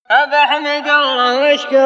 أبحمد الله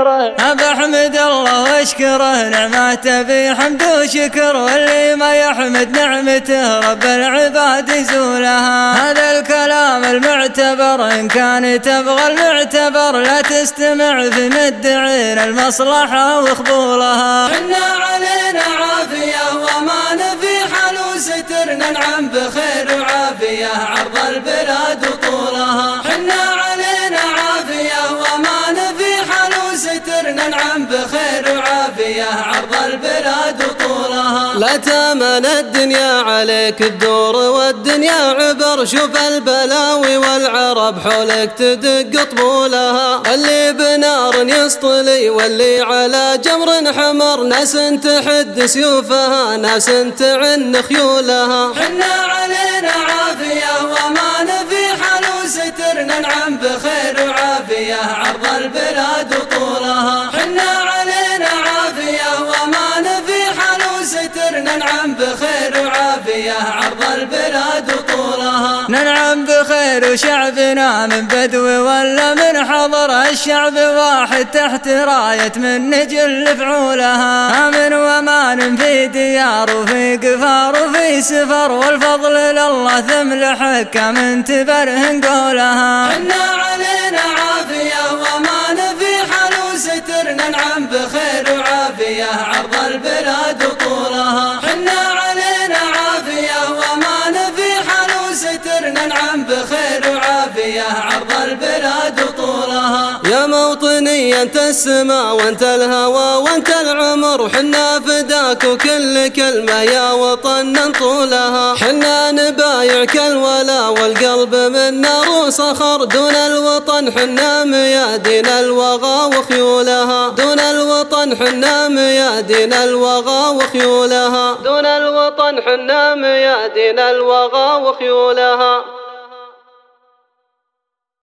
واشكره نعمته بحمد وشكر، واللي ما يحمد نعمته رب العباد يزولها. هذا الكلام المعتبر إن كان تبغى المعتبر، لا تستمع في مدعين المصلحة وخبولها. حنا علينا عافية وأمان في حال وستر، ننعم بخير وعافية عرض البلاد وطولها. حنا علينا عافية وأمان في حال وستر، ننعم بخير وعافية عرض البلاد وطولها. لا تامن الدنيا عليك تدور والدنيا عبر، شوف البلاوي والعرب حولك تدق طبولها. اللي بنار يسطلي واللي على جمر حمر، ناس تحد سيوفها ناس تعن خيولها. حنا علينا عافية وأمان في حال وستر، ننعم بخير وعافية عرض البلاد وطولها. حنا علينا عافية وأمان في حال وستر، ننعم بخير وعافية عرض البلاد وطولها. ننعم بخير وشعبنا من بدو ولا من حضر، الشعب واحد تحت راية من نجل فعولها. آمن وأمان في ديار وفي قفار وفي سفر، والفضل لله ثم لحكام تبرهن قولها. حنا علينا عافية وأمان في حال وستر، ننعم بخير وعافية عرض البلاد وطولها. حنا علينا عافية وأمان في حال وستر، ننعم بخير وعافية عرض البلاد وطولها. يا موطني أنت السماء وأنت الهوى وأنت العمر، حنا فداك وكل كلمة يا وطن ننطولها. حنا نبايعك الولا والقلب من نار وصخر، دون الوطن حنا ميادين الوغى وخيولها. دون الوطن حنا ميادين الوغى وخيولها. دون الوطن حنا ميادين الوغى وخيولها.